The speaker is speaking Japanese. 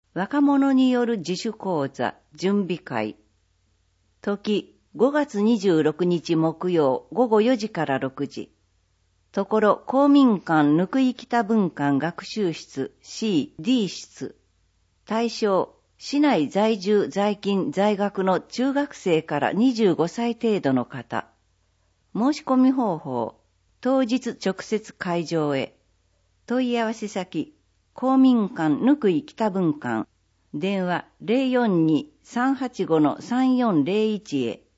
若者による自主講座準備会。時5月26日木曜午後4時から6時。ところ公民館ぬくい北文館学習室 C、D 室。対象、市内在住在勤在学の中学生から25歳程度の方。申し込み方法、当日直接会場へ。問い合わせ先、公民館ぬくい北文館。電話 042-385-3401 へ。